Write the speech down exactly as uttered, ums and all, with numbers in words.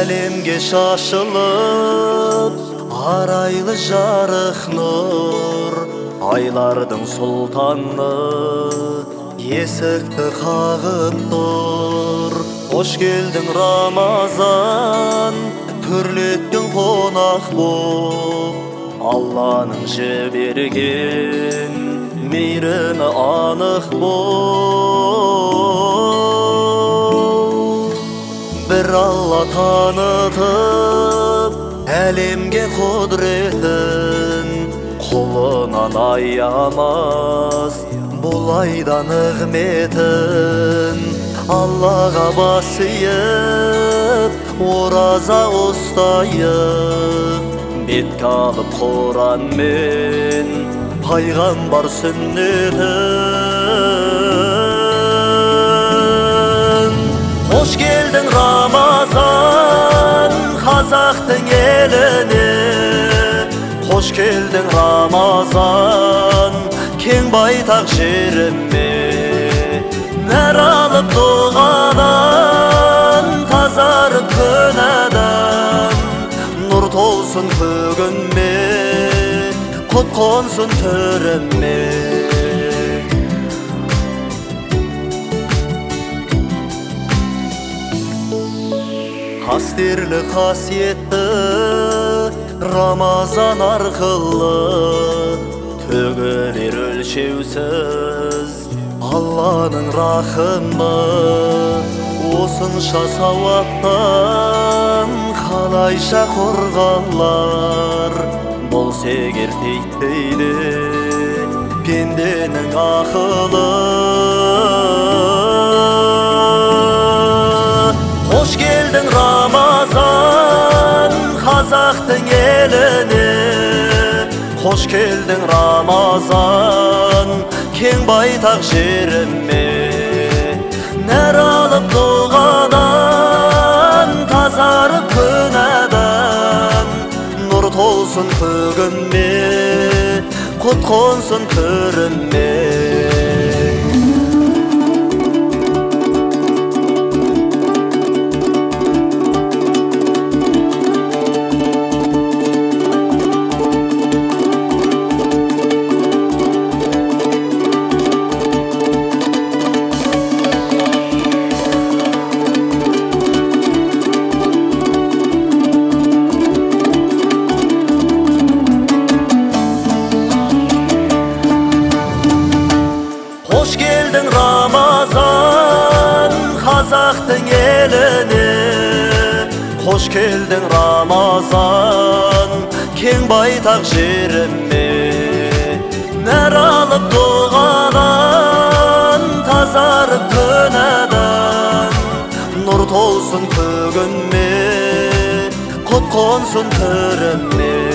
Әлемге шашылып арайлы жарық нұр, айлардың сұлтаны есікті қағып тұр. Қош келдің Рамазан, түрлеттің қонақ боп, Алланың жіберген мейірімі анық бол. Бір Алла танытып әлемге құдіретін, құлынан аямас бұл айда нығметін. Аллаға бас иіп ораза ұстайық, бетке алып Құран мен пайғамбар сүннетін. Қош келдің Рамазан, қазақтың еліне. Қош келдің Рамазан, кең байтақ жеріме. Нәр алып дұғадан, тазарып күнәдан, нұр толсын көгіме, құт қонсын төріме. Қастерлі қасиетті Рамазан арқылы төгілер өлшеусіз Алланың рахымы. Осынша сауаптан қалайша қорғалар, болса егер тейттейді пенденің ақылы. Қош келдің Рамазан, қазақтың еліне. Қош келдің Рамазан, кең байтақ жеріме. Нәр алып дұғадан, тазарып күнәдан, нұр толсын көгіме, құт қонсын төріме. Қош келдің Рамазан, қазақтың еліне. Қош келдің Рамазан, кең байтақ жеріме. Нәр алып дұғадан, тазарып күнәдан, нұр толсын көгіме, құт қонсын төріме.